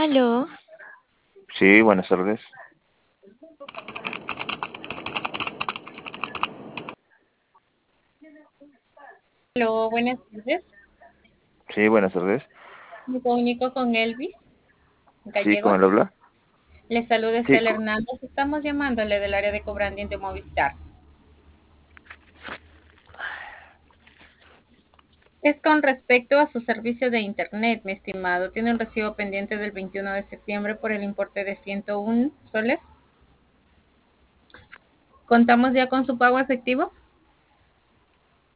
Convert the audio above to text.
Aló, Sí, buenas tardes. Hola, buenas tardes. Sí, buenas tardes. Me comunico con Elvis Sí, ¿cómo él Gallegos. habla? Le saluda Sí, Estela Hernández. Estamos llamándole del área de cobranding de Movistar. Es con respecto a su servicio de Internet, mi estimado. Tiene un recibo pendiente del 21 de septiembre por el importe de 101 soles. ¿Contamos ya con su pago efectivo?